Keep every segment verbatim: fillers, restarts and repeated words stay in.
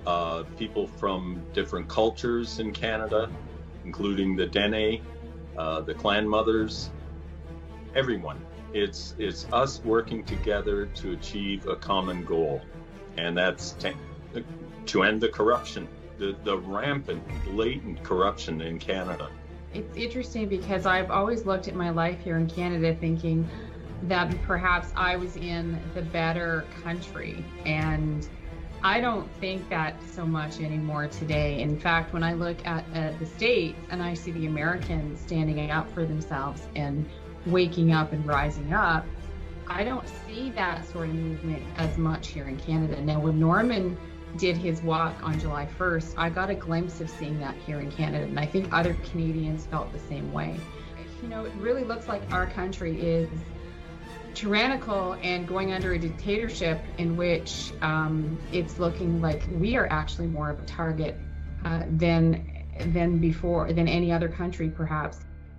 uh, people from different cultures in Canada, including the Dene, uh, the clan mothers, everyone. It's it's us working together to achieve a common goal, and that's to, to end the corruption, the, the rampant, blatant corruption in Canada. It's interesting because I've always looked at my life here in Canada thinking that perhaps I was in the better country, and I don't think that so much anymore today. In fact, when I look at uh, the States and I see the Americans standing up for themselves and waking up and rising up, I don't see that sort of movement as much here in Canada. Now, when Norman did his walk on July first, I got a glimpse of seeing that here in Canada, and I think other Canadians felt the same way. You know, it really looks like our country is tyrannical and going under a dictatorship in which um, it's looking like we are actually more of a target uh, than than before, than any other country, perhaps.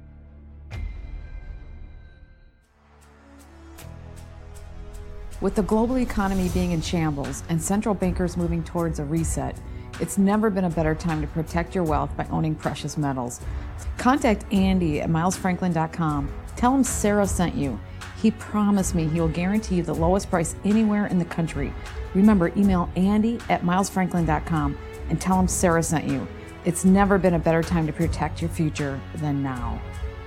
With the global economy being in shambles and central bankers moving towards a reset, it's never been a better time to protect your wealth by owning precious metals. Contact Andy at miles franklin dot com. Tell him Sarah sent you. He promised me he will guarantee you the lowest price anywhere in the country. Remember, email Andy at miles franklin dot com and tell him Sarah sent you. It's never been a better time to protect your future than now.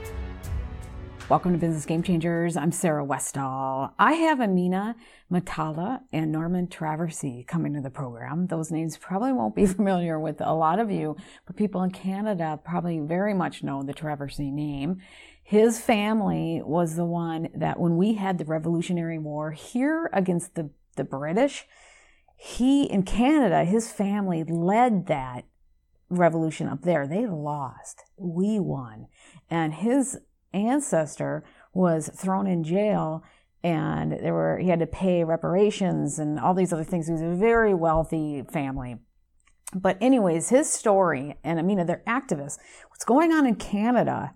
Welcome to Business Game Changers. I'm Sarah Westall. I have Amina Matala and Norman Traversy coming to the program. Those names probably won't be familiar with a lot of you, but people in Canada probably very much know the Traversy name. His family was the one that when we had the Revolutionary War here against the, the British, he, in Canada, his family led that revolution up there. They lost. We won. And his ancestor was thrown in jail, and there were he had to pay reparations and all these other things. He was a very wealthy family. But anyways, his story, and I mean, they're activists. What's going on in Canada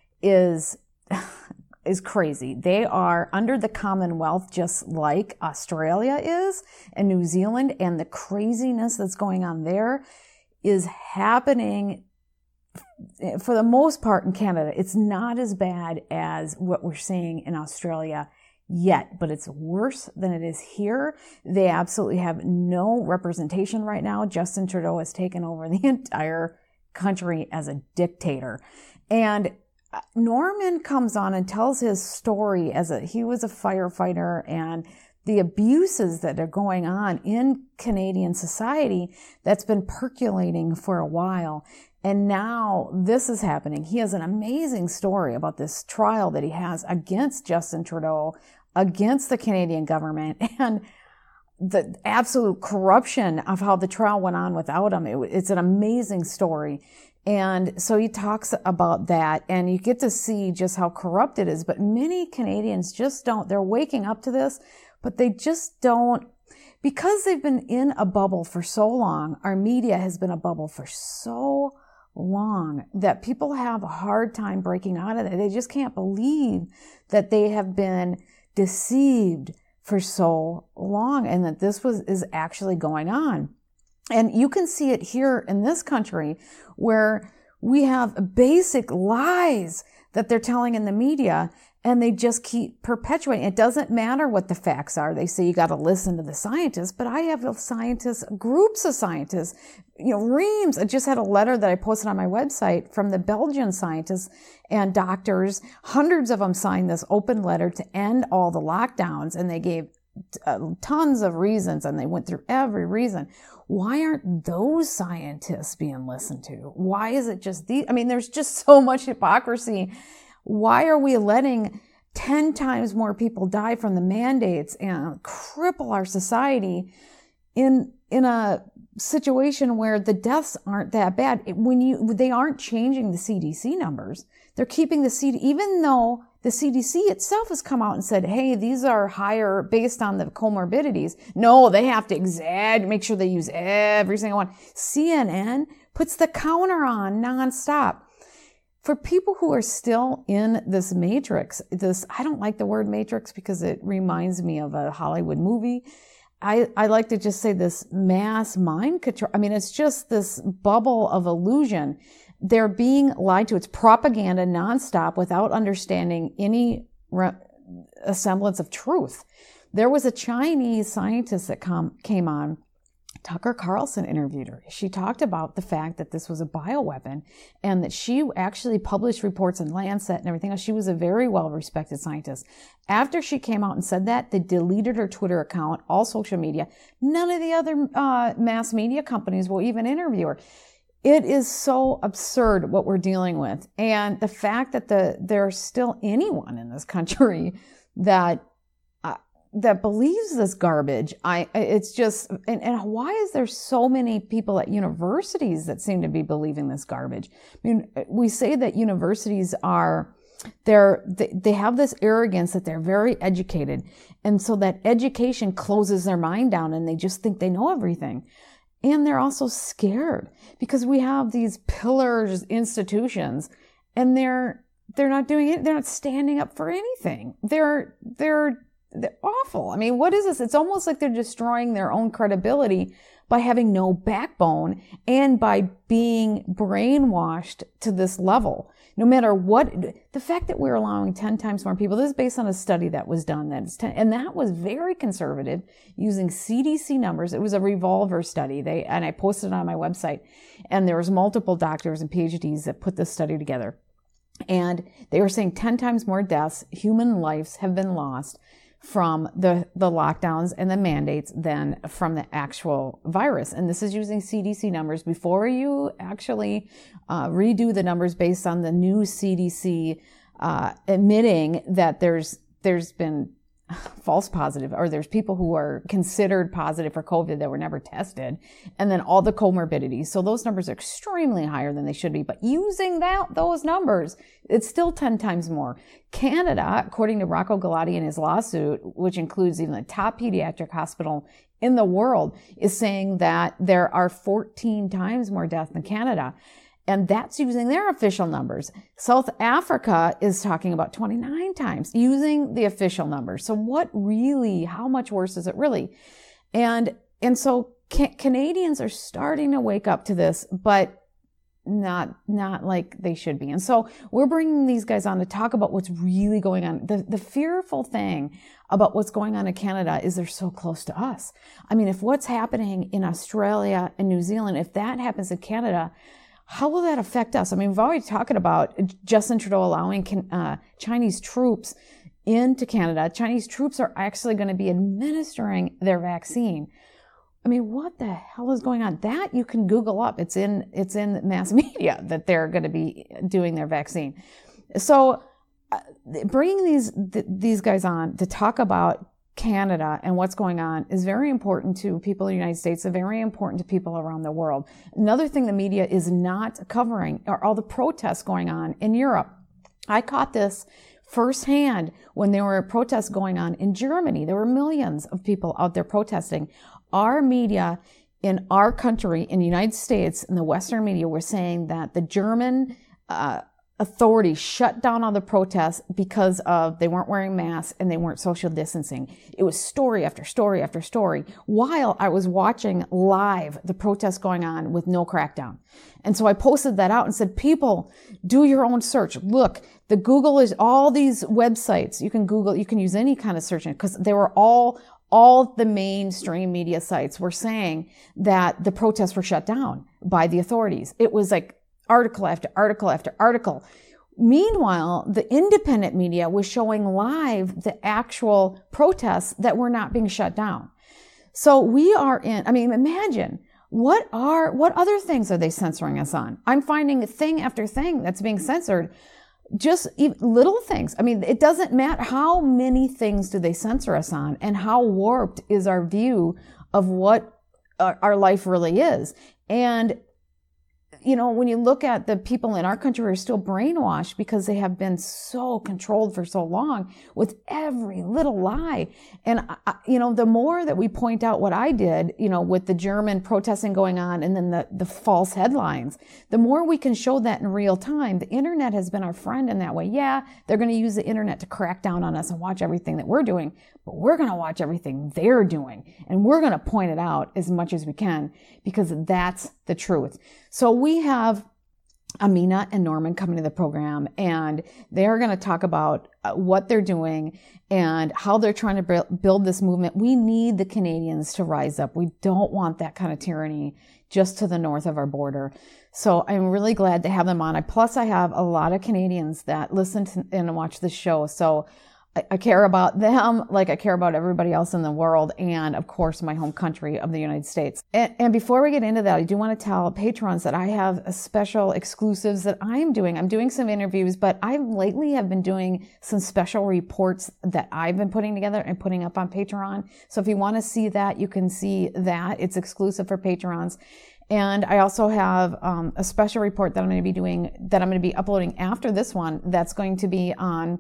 is is crazy. They are under the Commonwealth just like Australia is and New Zealand, and the craziness that's going on there is happening for the most part in Canada. It's not as bad as what we're seeing in Australia yet, but it's worse than it is here. They absolutely have no representation right now. Justin Trudeau has taken over the entire country as a dictator. And Norman comes on and tells his story as a, he was a firefighter, and the abuses that are going on in Canadian society that's been percolating for a while. And now this is happening. He has an amazing story about this trial that he has against Justin Trudeau, against the Canadian government, and the absolute corruption of how the trial went on without him. It, it's an amazing story. And so he talks about that, and you get to see just how corrupt it is. But many Canadians just don't, they're waking up to this, but they just don't, because they've been in a bubble for so long. Our media has been a bubble for so long that people have a hard time breaking out of it. They just can't believe that they have been deceived for so long and that this was is actually going on. And you can see it here in this country where we have basic lies that they're telling in the media, and they just keep perpetuating. It doesn't matter what the facts are. They say you got to listen to the scientists, but I have scientists, groups of scientists, you know, reams. I just had a letter that I posted on my website from the Belgian scientists and doctors. Hundreds of them signed this open letter to end all the lockdowns, and they gave uh, tons of reasons, and they went through every reason. Why aren't those scientists being listened to? Why is it just these? I mean, there's just so much hypocrisy. Why are we letting ten times more people die from the mandates and cripple our society in in a situation where the deaths aren't that bad? When you they aren't changing the C D C numbers. They're keeping the C D C, even though the C D C itself has come out and said, hey, these are higher based on the comorbidities. No, they have to exaggerate, make sure they use every single one. C N N puts the counter on nonstop. For people who are still in this matrix, this, I don't like the word matrix because it reminds me of a Hollywood movie. I, I like to just say this mass mind control. I mean, it's just this bubble of illusion. They're being lied to. It's propaganda nonstop without understanding any re- a semblance of truth. There was a Chinese scientist that com- came on. Tucker Carlson interviewed her. She talked about the fact that this was a bioweapon and that she actually published reports in Lancet and everything else. She was a very well-respected scientist. After she came out and said that, they deleted her Twitter account, all social media. None of the other uh, mass media companies will even interview her. It is so absurd what we're dealing with. And the fact that the there's still anyone in this country that that believes this garbage, I, it's just, and, and why is there so many people at universities that seem to be believing this garbage? I mean, we say that universities are, they're, they, they have this arrogance that they're very educated. And so that education closes their mind down and they just think they know everything. And they're also scared because we have these pillars institutions and they're, they're not doing it. They're not standing up for anything. They're, they're, They're awful. I mean, what is this? It's almost like they're destroying their own credibility by having no backbone and by being brainwashed to this level. No matter what, the fact that we're allowing ten times more people, this is based on a study that was done, that is ten, and that was very conservative using C D C numbers. It was a revolver study. They, and I posted it on my website, and there was multiple doctors and P H Ds that put this study together. And they were saying ten times more deaths, human lives have been lost from the, the lockdowns and the mandates than from the actual virus. And this is using C D C numbers. Before you actually uh, redo the numbers based on the new C D C uh, admitting that there's there's been false positive, or there's people who are considered positive for COVID that were never tested, and then all the comorbidities. So those numbers are extremely higher than they should be. But using that those numbers, it's still ten times more. Canada, according to Rocco Galati in his lawsuit, which includes even the top pediatric hospital in the world, is saying that there are fourteen times more deaths than Canada. And that's using their official numbers. South Africa is talking about twenty-nine times using the official numbers. So what really, how much worse is it really? And, and so ca- Canadians are starting to wake up to this, but not, not like they should be. And so we're bringing these guys on to talk about what's really going on. The, the fearful thing about what's going on in Canada is they're so close to us. I mean, if what's happening in Australia and New Zealand, if that happens in Canada, how will that affect us? I mean, we've already talking about Justin Trudeau allowing uh, Chinese troops into Canada. Chinese troops are actually going to be administering their vaccine. I mean, what the hell is going on? That you can Google up. It's in it's in mass media that they're going to be doing their vaccine. So, uh, bringing these th- these guys on to talk about Canada and what's going on is very important to people in the United States, and very important to people around the world. Another thing the media is not covering are all the protests going on in Europe. I caught this firsthand when there were protests going on in Germany. There were millions of people out there protesting. Our media in our country, in the United States, in the Western media, were saying that the German uh, authorities shut down all the protests because of they weren't wearing masks and they weren't social distancing. It was story after story after story while I was watching live the protests going on with no crackdown. And so I posted that out and said, people, do your own search. Look, the Google is all these websites. You can Google, you can use any kind of search, because they were all all the mainstream media sites were saying that the protests were shut down by the authorities. It was like article after article after article. Meanwhile, the independent media was showing live the actual protests that were not being shut down. So we are in, I mean, imagine, what are, what other things are they censoring us on? I'm finding thing after thing that's being censored. Just little things. I mean, it doesn't matter how many things do they censor us on, and how warped is our view of what our life really is. And you know, when you look at the people in our country who are still brainwashed because they have been so controlled for so long with every little lie. And, I, you know, the more that we point out what I did, you know, with the German protesting going on and then the, the false headlines, the more we can show that in real time. The internet has been our friend in that way. Yeah, they're going to use the internet to crack down on us and watch everything that we're doing, but we're going to watch everything they're doing. And we're going to point it out as much as we can because that's the truth. So we have Amina and Norman coming to the program, and they're going to talk about what they're doing and how they're trying to build this movement. We need the Canadians to rise up. We don't want that kind of tyranny just to the north of our border. So I'm really glad to have them on. I, plus, I have a lot of Canadians that listen to and watch the show. So I care about them like I care about everybody else in the world, and of course my home country of the United States. And, and before we get into that, I do want to tell patrons that I have a special exclusives that I am doing. I'm doing some interviews, but I lately have been doing some special reports that I've been putting together and putting up on Patreon. So if you want to see that, you can see that. It's exclusive for patrons. And I also have um, a special report that I'm going to be doing, that I'm going to be uploading after this one, that's going to be on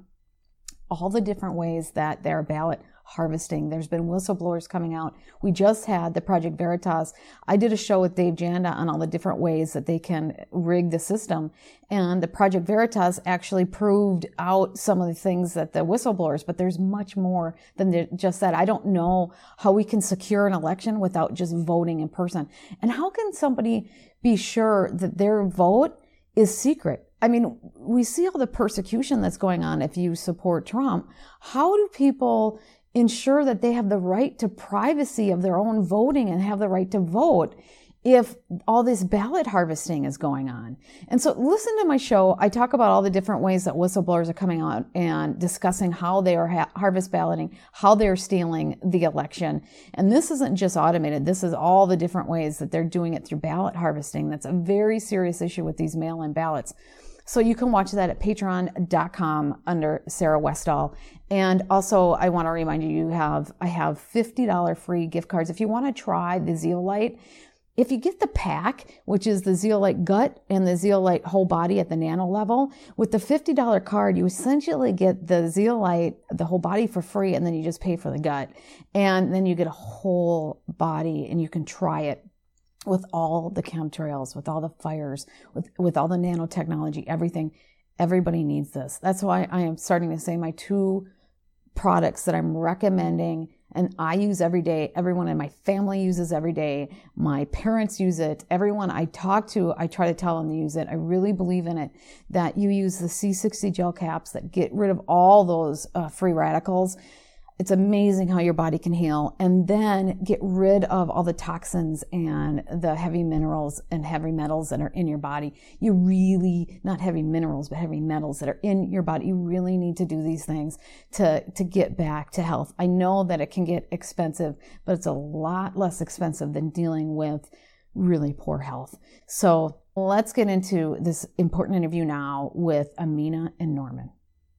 all the different ways that they're ballot harvesting. There's been whistleblowers coming out. We just had the Project Veritas. I did a show with Dave Janda on all the different ways that they can rig the system. And the Project Veritas actually proved out some of the things that the whistleblowers, but there's much more than just that. I don't know how we can secure an election without just voting in person. And how can somebody be sure that their vote is secret? I mean, we see all the persecution that's going on if you support Trump. How do people ensure that they have the right to privacy of their own voting and have the right to vote if all this ballot harvesting is going on? And so listen to my show. I talk about all the different ways that whistleblowers are coming out and discussing how they are ha- harvest balloting, how they're stealing the election. And this isn't just automated. This is all the different ways that they're doing it through ballot harvesting. That's a very serious issue with these mail-in ballots. So you can watch that at patreon dot com under Sarah Westall. And also, I want to remind you, you have I have fifty dollars free gift cards. If you want to try the Zeolite, if you get the pack, which is the Zeolite gut and the Zeolite whole body at the nano level, with the fifty dollars card, you essentially get the Zeolite, the whole body for free, and then you just pay for the gut. And then you get a whole body, and you can try it with all the chemtrails, with all the fires, with, with all the nanotechnology, everything. Everybody needs this. That's why I am starting to say my two products that I'm recommending and I use every day. Everyone in my family uses every day. My parents use it. Everyone I talk to, I try to tell them to use it. I really believe in it, that you use the C sixty gel caps that get rid of all those uh, free radicals. It's amazing how your body can heal, and then get rid of all the toxins and the heavy minerals and heavy metals that are in your body. You really, not heavy minerals, but heavy metals that are in your body. You really need to do these things to, to get back to health. I know that it can get expensive, but it's a lot less expensive than dealing with really poor health. So let's get into this important interview now with Amina and Norman.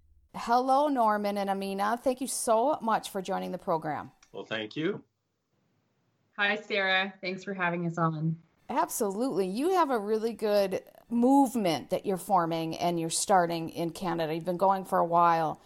Hello, Norman and Amina. Thank you so much for joining the program. Well, thank you. Hi, Sarah. Thanks for having us on. Absolutely. You have a really good movement that you're forming and you're starting in Canada. You've been going for a while.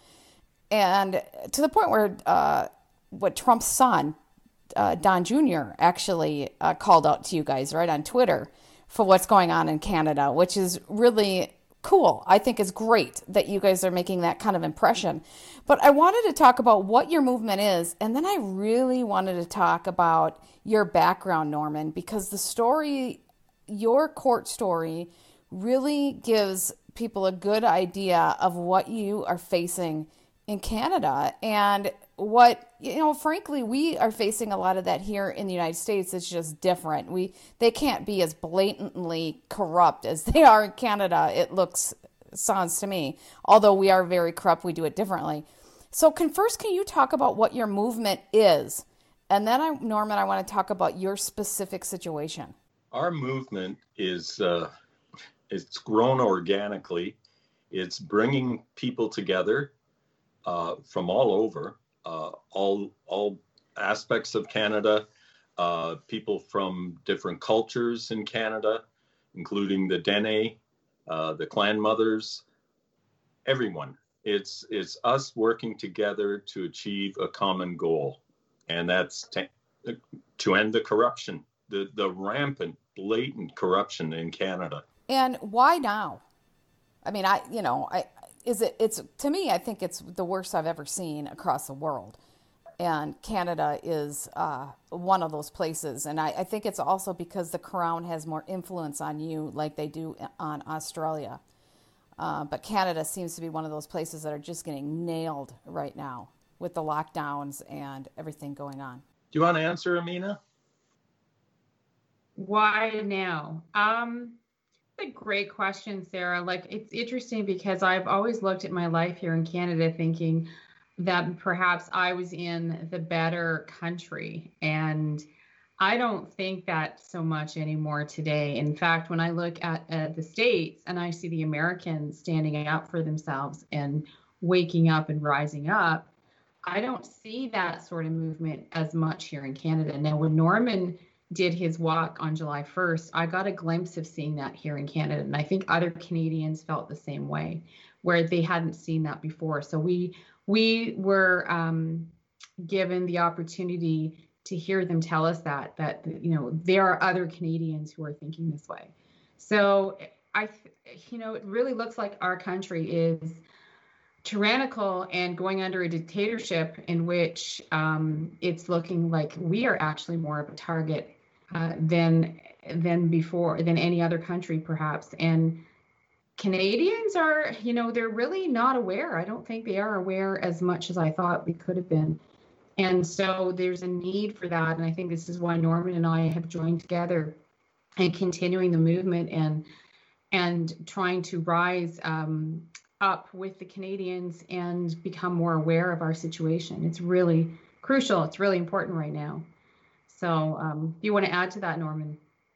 And to the point where uh, what Trump's son, uh, Don Junior, actually uh, called out to you guys, right, on Twitter for what's going on in Canada, which is really cool. I think it's great that you guys are making that kind of impression. But I wanted to talk about what your movement is, and then I really wanted to talk about your background, Norman, because the story, your court story, really gives people a good idea of what you are facing in Canada. And what, you know, frankly, we are facing a lot of that here in the United States. It's just different. We, they can't be as blatantly corrupt as they are in Canada. It looks, sounds to me, although we are very corrupt, we do it differently. So can first, can you talk about what your movement is? And then I, Norman, I want to talk about your specific situation. Our movement is, uh, it's grown organically. It's bringing people together uh, from all over. Uh, all all aspects of Canada, uh, people from different cultures in Canada, including the Dene, uh, the clan mothers, everyone. It's it's us working together to achieve a common goal, and that's to, to end the corruption, the the rampant, blatant corruption in Canada. And why now? I mean, I you know, I is it it's to me, I think it's the worst I've ever seen across the world, and Canada is uh, one of those places. And I, I think it's also because the Crown has more influence on you, like they do on Australia. Uh, but Canada seems to be one of those places that are just getting nailed right now with the lockdowns and everything going on. Do you want to answer, Amina? Why now? Um, that's a great question, Sarah. Like, it's interesting because I've always looked at my life here in Canada thinking that perhaps I was in the better country. And I don't think that so much anymore today. In fact, when I look at uh, the States and I see the Americans standing up for themselves and waking up and rising up, I don't see that sort of movement as much here in Canada. Now, when Norman did his walk on July first, I got a glimpse of seeing that here in Canada. And I think other Canadians felt the same way, where they hadn't seen that before. So we we were um, given the opportunity to hear them tell us that, that, you know, there are other Canadians who are thinking this way. So I, you know, it really looks like our country is tyrannical and going under a dictatorship in which um, it's looking like we are actually more of a target uh, than, than before, than any other country perhaps. And Canadians are, you know, they're really not aware. I don't think they are aware as much as I thought we could have been. And so there's a need for that. And I think this is why Norman and I have joined together and continuing the movement and and trying to rise um, up with the Canadians and become more aware of our situation. It's really crucial. It's really important right now. So um, do you want to add to that, Norman?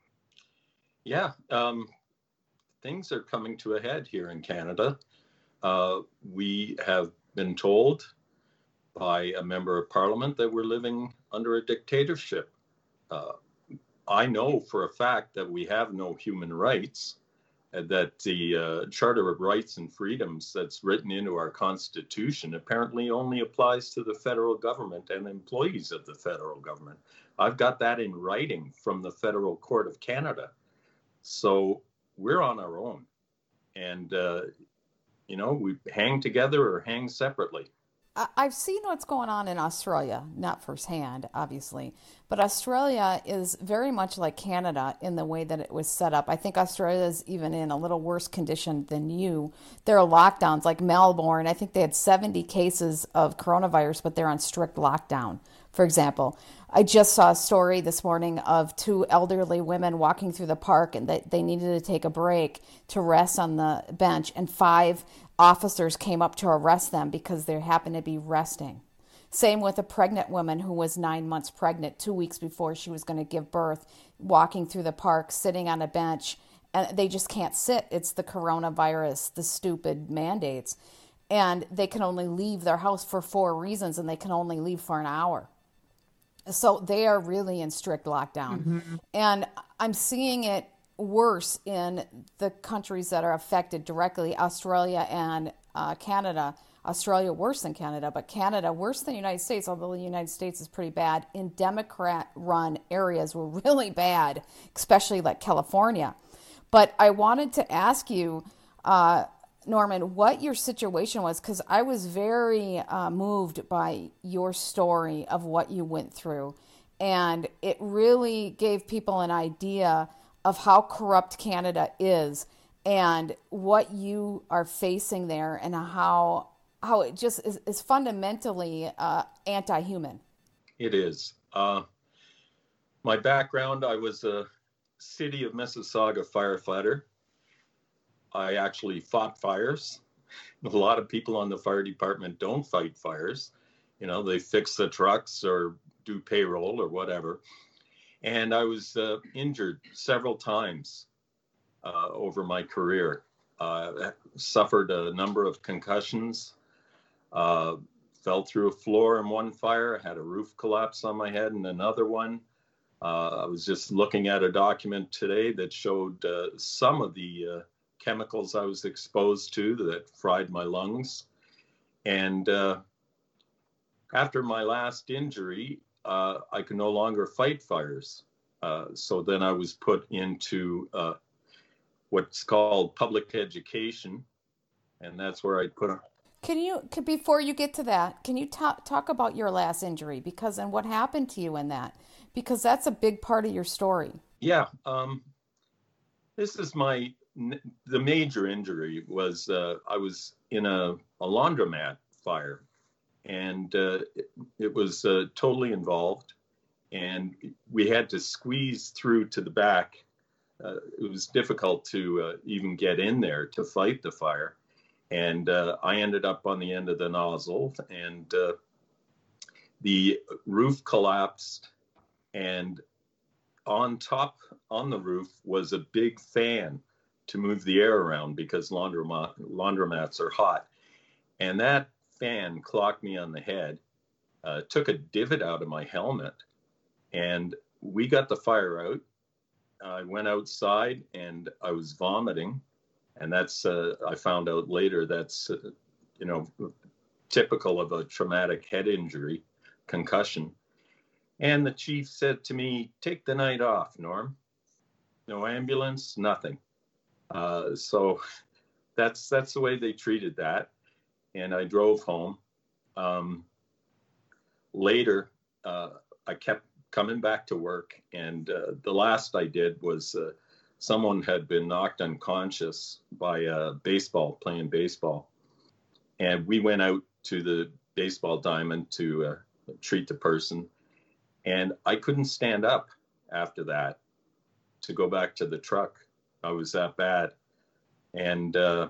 Yeah, um, things are coming to a head here in Canada. Uh, we have been told by a member of parliament that we're living under a dictatorship. Uh, I know for a fact that we have no human rights, and that the uh, Charter of Rights and Freedoms that's written into our Constitution apparently only applies to the federal government and employees of the federal government. I've got that in writing from the Federal Court of Canada. So we're on our own. And, uh, you know, we hang together or hang separately. I've seen what's going on in Australia, not firsthand, obviously, but Australia is very much like Canada in the way that it was set up. I think Australia is even in a little worse condition than you. There are lockdowns, like Melbourne. I think they had seventy cases of coronavirus, but they're on strict lockdown, for example. I just saw a story this morning of two elderly women walking through the park, and they, they needed to take a break to rest on the bench, and five officers came up to arrest them because they happened to be resting. Same with a pregnant woman who was nine months pregnant, two weeks before she was going to give birth, walking through the park, sitting on a bench, and they just can't sit. It's the coronavirus, the stupid mandates. And they can only leave their house for four reasons, and they can only leave for an hour. So they are really in strict lockdown. Mm-hmm. And I'm seeing it worse in the countries that are affected directly, Australia and uh, Canada. Australia worse than Canada, but Canada worse than the United States, although the United States is pretty bad. In Democrat-run areas were really bad, especially like California. But I wanted to ask you, uh, Norman, what your situation was, because I was very uh, moved by your story of what you went through. And it really gave people an idea of how corrupt Canada is and what you are facing there, and how how it just is, is fundamentally uh, anti-human. It is. Uh, my background, I was a City of Mississauga firefighter. I actually fought fires. A lot of people on the fire department don't fight fires. You know, they fix the trucks or do payroll or whatever. And I was uh, injured several times uh, over my career. Uh, suffered a number of concussions. Uh, fell through a floor in one fire. Had a roof collapse on my head in another one. Uh, I was just looking at a document today that showed uh, some of the uh, chemicals I was exposed to that fried my lungs. And uh, after my last injury, uh, I could no longer fight fires. Uh, so then I was put into uh, what's called public education, and that's where I put. Can you, can, before you get to that, can you talk talk about your last injury, because and what happened to you in that, because that's a big part of your story. Yeah, um, this is my the major injury was uh, I was in a, a laundromat fire, and uh, it, it was uh, totally involved, and we had to squeeze through to the back. Uh, it was difficult to uh, even get in there to fight the fire. And uh, I ended up on the end of the nozzle, and uh, the roof collapsed, and on top, on the roof, was a big fan to move the air around because laundromat, laundromats are hot. And that fan clocked me on the head, uh, took a divot out of my helmet, and we got the fire out. I went outside, and I was vomiting. And that's, uh, I found out later, that's, uh, you know, typical of a traumatic head injury, concussion. And the chief said to me, take the night off, Norm. No ambulance, nothing. Uh, so that's that's the way they treated that. And I drove home. Um, later, uh, I kept coming back to work. And uh, the last I did was... Uh, Someone had been knocked unconscious by a baseball, playing baseball. And we went out to the baseball diamond to uh, treat the person. And I couldn't stand up after that to go back to the truck. I was that bad. And uh,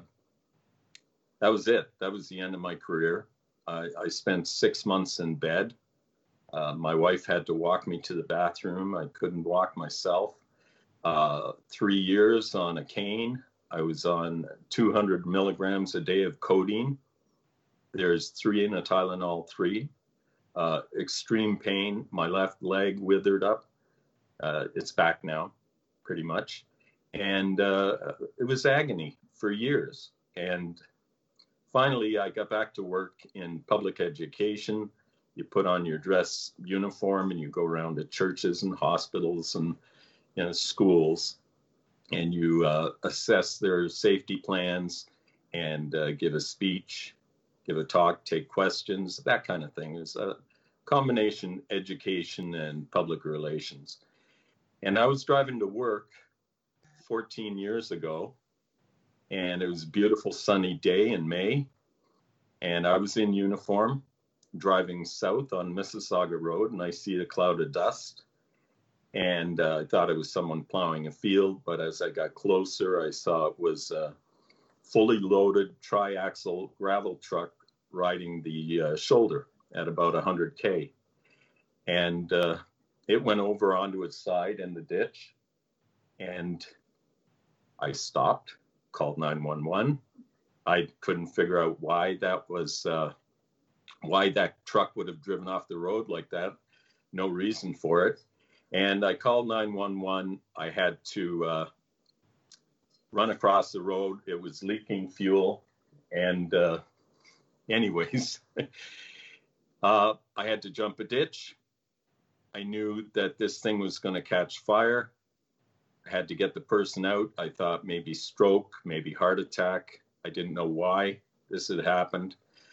that was it. That was the end of my career. I, I spent six months in bed. Uh, my wife had to walk me to the bathroom. I couldn't walk myself. Uh, three years on a cane. I was on two hundred milligrams a day of codeine. There's three in a Tylenol three. Uh, extreme pain. My left leg withered up. Uh, it's back now, pretty much. And uh, it was agony for years. And finally, I got back to work in public education. You put on your dress uniform and you go around to churches and hospitals and you know, schools, and you uh, assess their safety plans and uh, give a speech, give a talk, take questions, that kind of thing. It's a combination education and public relations. And I was driving to work fourteen years ago, and it was a beautiful sunny day in May, and I was in uniform driving south on Mississauga Road, and I see a cloud of dust. And uh, I thought it was someone plowing a field, but as I got closer, I saw it was a fully loaded triaxle gravel truck riding the uh, shoulder at about one hundred K. And uh, it went over onto its side in the ditch. And I stopped, called nine one one. I couldn't figure out why that was, uh, why that truck would have driven off the road like that. No reason for it. And I called nine one one. I had to uh, run across the road. It was leaking fuel. And uh, anyways, uh, I had to jump a ditch. I knew that this thing was going to catch fire. I had to get the person out. I thought maybe stroke, maybe heart attack. I didn't know why this had happened.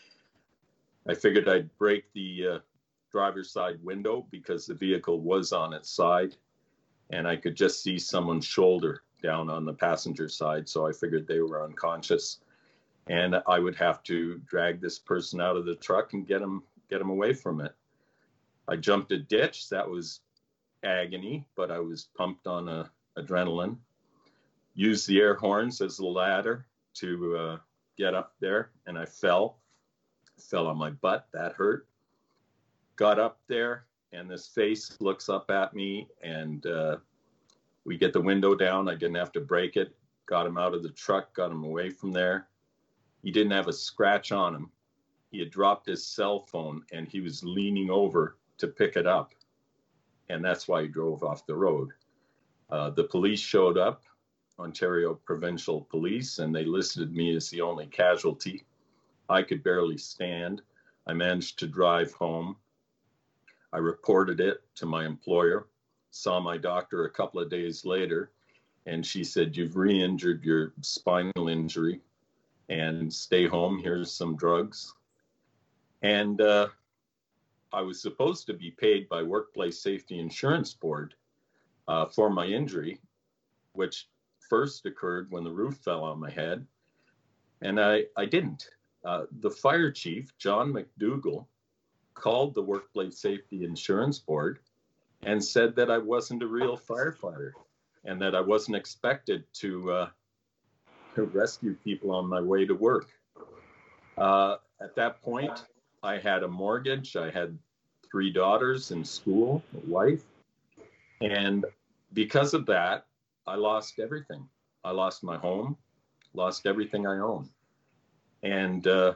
I figured I'd break the uh, driver's side window because the vehicle was on its side, and I could just see someone's shoulder down on the passenger side. So I figured they were unconscious, and I would have to drag this person out of the truck and get him, get him away from it. I jumped a ditch. That was agony, but I was pumped on a, adrenaline. Used the air horns as the ladder to uh, get up there, and I fell. Fell on my butt. That hurt. Got up there, and this face looks up at me, and uh, we get the window down. I didn't have to break it. Got him out of the truck, got him away from there. He didn't have a scratch on him. He had dropped his cell phone, and he was leaning over to pick it up. and that's why he drove off the road. Uh, the police showed up, Ontario Provincial Police, and they listed me as the only casualty. I could barely stand. I managed to drive home. I reported it to my employer, saw my doctor a couple of days later, and she said, "You've re-injured your spinal injury, and stay home. Here's some drugs." And uh, I was supposed to be paid by Workplace Safety Insurance Board uh, for my injury, which first occurred when the roof fell on my head, and I, I didn't. Uh, the fire chief, John McDougall, called the Workplace Safety Insurance Board and said that I wasn't a real firefighter and that I wasn't expected to, uh, to rescue people on my way to work. Uh, at that point, I had a mortgage, I had three daughters in school, a wife, and because of that, I lost everything. I lost my home, lost everything I own. And uh,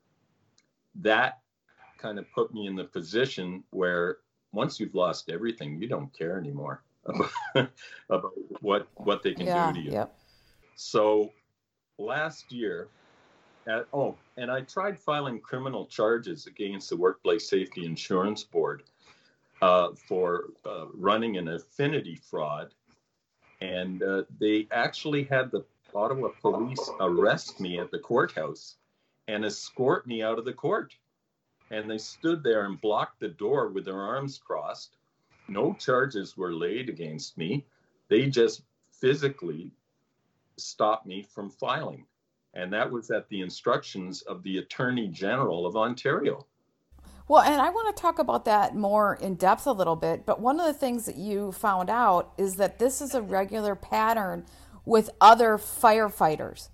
that kind of put me in the position where once you've lost everything, you don't care anymore about, about what, what they can yeah, do to you. Yep. So last year, at, oh, and I tried filing criminal charges against the Workplace Safety Insurance Board uh, for uh, running an affinity fraud. And uh, they actually had the Ottawa police arrest me at the courthouse and escort me out of the court. And they stood there and blocked the door with their arms crossed. No charges were laid against me. They just physically stopped me from filing. And that was at the instructions of the Attorney General of Ontario. Well, and I want to talk about that more in depth a little bit, but one of the things that you found out is that this is a regular pattern with other firefighters.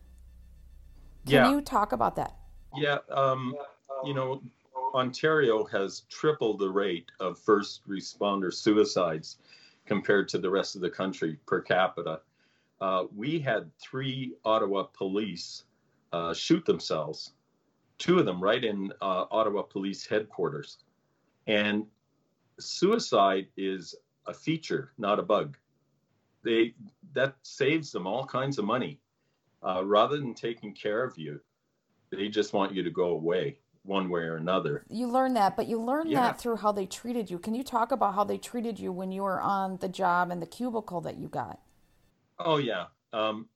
Can yeah. you talk about that? Yeah, um, you know, Ontario has tripled the rate of first responder suicides compared to the rest of the country per capita. Uh, we had three Ottawa police uh, shoot themselves, two of them right in uh, Ottawa Police Headquarters. And suicide is a feature, not a bug. They that saves them all kinds of money. Uh, rather than taking care of you, they just want you to go away one way or another. You learn that, but you learn Yeah. that through how they treated you. Can you talk about how they treated you when you were on the job and the cubicle that you got? Oh, yeah. Um,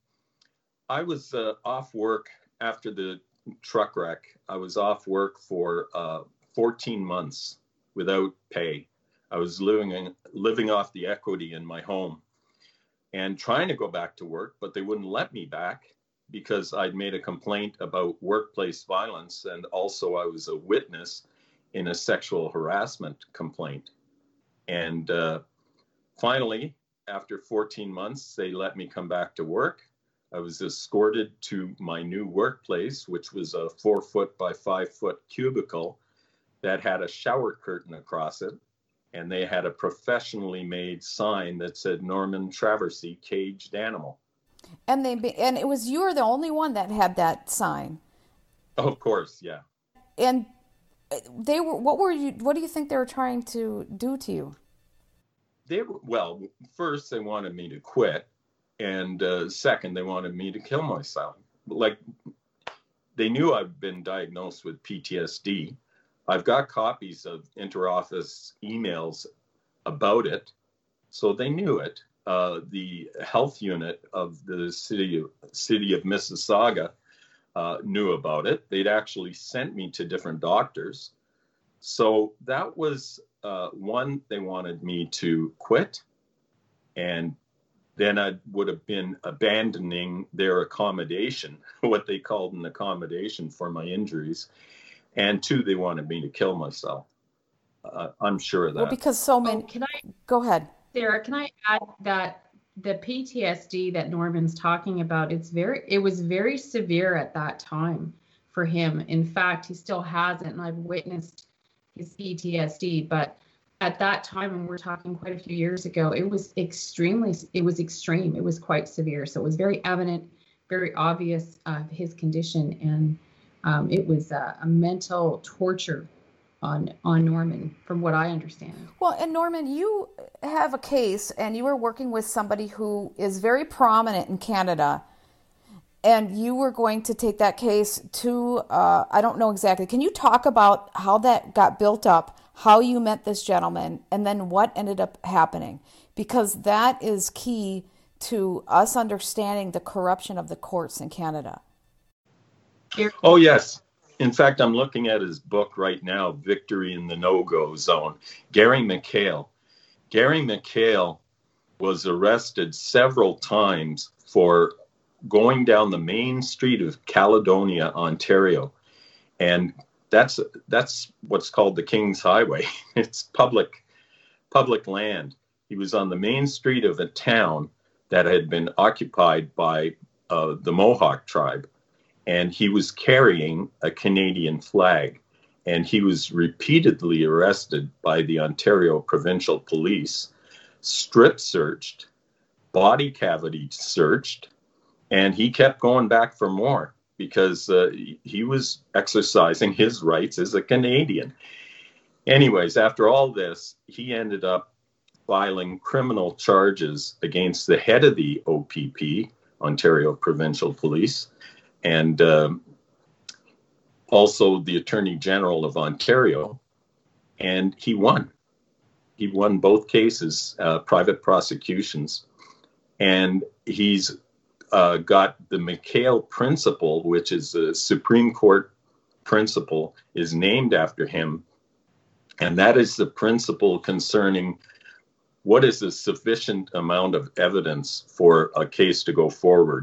I was uh, off work after the truck wreck. I was off work for uh, fourteen months without pay. I was living in, living off the equity in my home and trying to go back to work, but they wouldn't let me back because I'd made a complaint about workplace violence, and also I was a witness in a sexual harassment complaint. And uh, finally, after fourteen months, they let me come back to work. I was escorted to my new workplace, which was a four foot by five foot cubicle that had a shower curtain across it. And they had a professionally made sign that said Norman Traversy, caged animal. And they and it was you were the only one that had that sign. Oh, of course, yeah. And they were what were you what do you think they were trying to do to you? They were, well, first they wanted me to quit, and uh, second they wanted me to kill myself. Like, they knew I've been diagnosed with P T S D. I've got copies of interoffice emails about it, so they knew it. Uh, the health unit of the city of, city of Mississauga uh, knew about it. They'd actually sent me to different doctors. So that was uh, one, they wanted me to quit, and then I would have been abandoning their accommodation, what they called an accommodation for my injuries. And two, they wanted me to kill myself. Uh, I'm sure of that. Well, because so many. Oh, can I, go ahead, Sarah? Can I add that the P T S D that Norman's talking about? It's very. It was very severe at that time for him. In fact, he still has it, and I've witnessed his P T S D. But at that time, and we're talking quite a few years ago, it was extremely. It was extreme. It was quite severe. So it was very evident, very obvious of his condition, and. Um, it was a, a mental torture on on Norman, from what I understand. Well, and Norman, you have a case, and you were working with somebody who is very prominent in Canada, and you were going to take that case to, uh, I don't know exactly. Can you talk about how that got built up, how you met this gentleman, and then what ended up happening? Because that is key to us understanding the corruption of the courts in Canada. Oh, yes. In fact, I'm looking at his book right now, Victory in the No-Go Zone. Gary McHale. Gary McHale was arrested several times for going down the main street of Caledonia, Ontario. And that's that's what's called the King's Highway. It's public public land. He was on the main street of a town that had been occupied by uh, the Mohawk tribe. And he was carrying a Canadian flag. And he was repeatedly arrested by the Ontario Provincial Police, strip searched, body cavity searched, and he kept going back for more because uh, he was exercising his rights as a Canadian. Anyways, after all this, he ended up filing criminal charges against the head of the O P P, Ontario Provincial Police, and uh, also the Attorney General of Ontario, and he won. He won both cases, uh, private prosecutions, and he's uh, got the McHale Principle, which is a Supreme Court principle, is named after him, and that is the principle concerning what is a sufficient amount of evidence for a case to go forward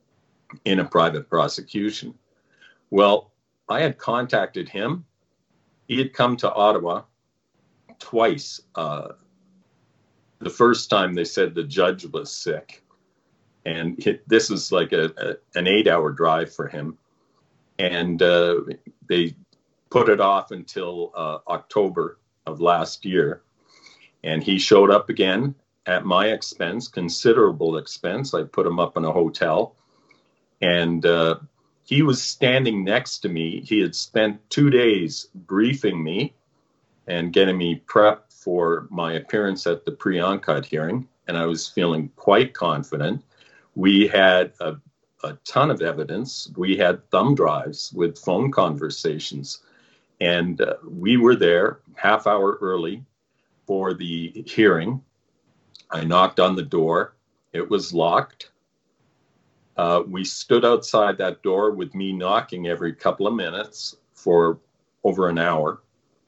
in a private prosecution. Well, I had contacted him. He had come to Ottawa twice. Uh, the first time they said the judge was sick. And it, this is like a, a, an eight-hour drive for him. And uh, they put it off until uh, October of last year. And he showed up again at my expense, considerable expense. I put him up in a hotel. And uh, he was standing next to me. He had spent two days briefing me and getting me prepped for my appearance at the pre-uncut hearing. And I was feeling quite confident. We had a, a ton of evidence. We had thumb drives with phone conversations. And uh, we were there half hour early for the hearing. I knocked on the door. It was locked. Uh, we stood outside that door with me knocking every couple of minutes for over an hour.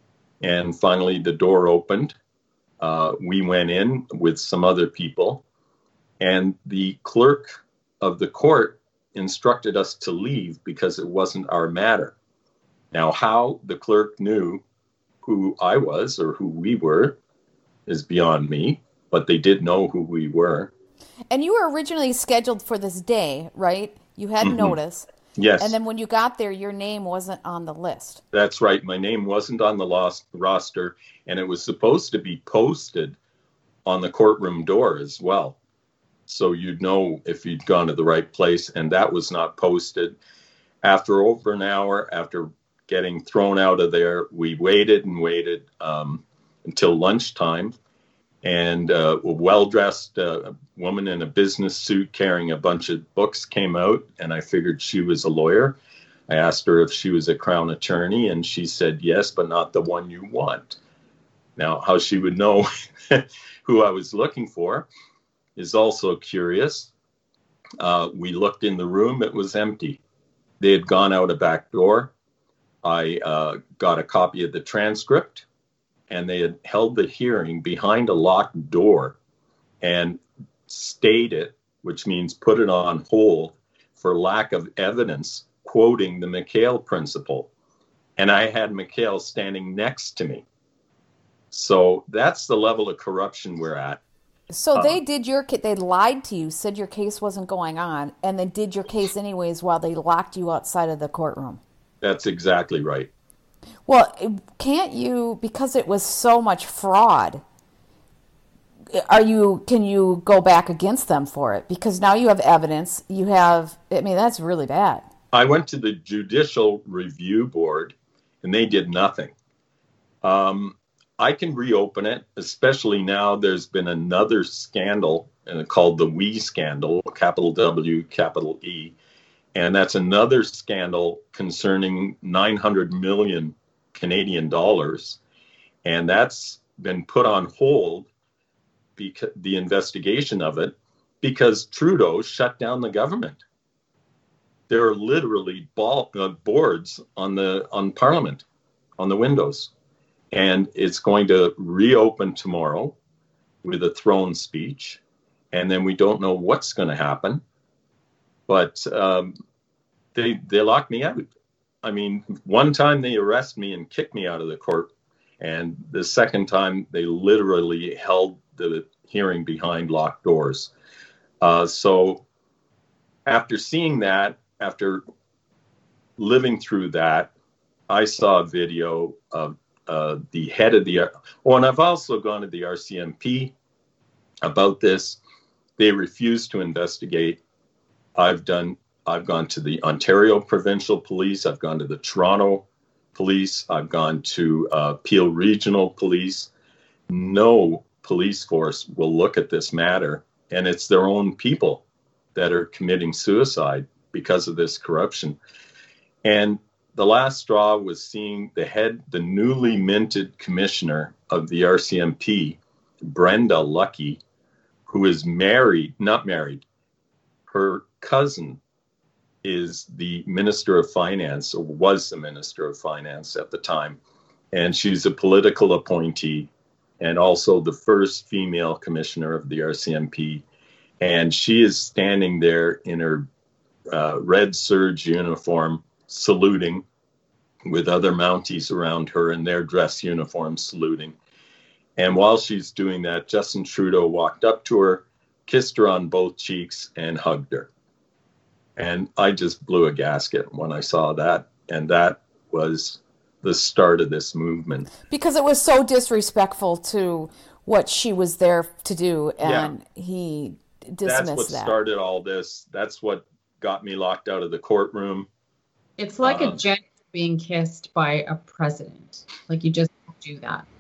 And finally, the door opened. Uh, we went in with some other people. And the clerk of the court instructed us to leave because it wasn't our matter. Now, how the clerk knew who I was or who we were is beyond me, but they did know who we were. And you were originally scheduled for this day, right? You had Mm-hmm. notice. Yes. And then when you got there, your name wasn't on the list. That's right. My name wasn't on the lost roster, and it was supposed to be posted on the courtroom door as well. So you'd know if you'd gone to the right place, and that was not posted. After over an hour, after getting thrown out of there, we waited and waited um, until lunchtime. And uh, a well-dressed uh, woman in a business suit carrying a bunch of books came out, and I figured she was a lawyer. I asked her if she was a Crown attorney, and she said yes, but not the one you want. Now, how she would know who I was looking for is also curious. Uh, we looked in the room. It was empty. They had gone out a back door. I uh, got a copy of the transcript, and they had held the hearing behind a locked door and stayed it, which means put it on hold for lack of evidence, quoting the McHale Principle. And I had McHale standing next to me. So that's the level of corruption we're at. So they did your ca- they lied to you, said your case wasn't going on, and then did your case anyways while they locked you outside of the courtroom. That's exactly right. Well, can't you, because it was so much fraud, are you, can you go back against them for it? Because now you have evidence, you have, I mean, that's really bad. I went to the Judicial Review Board, and they did nothing. Um, I can reopen it, especially now there's been another scandal uh, called the We scandal, capital W, capital E. And that's another scandal concerning nine hundred million Canadian dollars. And that's been put on hold, because the investigation of it, because Trudeau shut down the government. There are literally ball, uh, boards on the on Parliament, on the windows. And it's going to reopen tomorrow with a throne speech. And then we don't know what's going to happen. But um, they they locked me out. I mean, one time they arrested me and kicked me out of the court. And the second time they literally held the hearing behind locked doors. Uh, so after seeing that, after living through that, I saw a video of uh, the head of the, oh, and I've also gone to the R C M P about this. They refused to investigate. I've done, I've gone to the Ontario Provincial Police. I've gone to the Toronto Police. I've gone to uh, Peel Regional Police. No police force will look at this matter, and it's their own people that are committing suicide because of this corruption. And the last straw was seeing the head, the newly minted commissioner of the R C M P, Brenda Lucki, who is married, not married, her cousin is the Minister of Finance, or was the Minister of Finance at the time. And she's a political appointee and also the first female commissioner of the R C M P. And she is standing there in her uh, red serge uniform, saluting, with other Mounties around her in their dress uniforms, saluting. And while she's doing that, Justin Trudeau walked up to her, kissed her on both cheeks, and hugged her. And I just blew a gasket when I saw that. And that was the start of this movement. Because it was so disrespectful to what she was there to do, and yeah. he dismissed That's what that. started all this. That's what got me locked out of the courtroom. It's like um, a um, general being kissed by a president. Like, you just don't do that.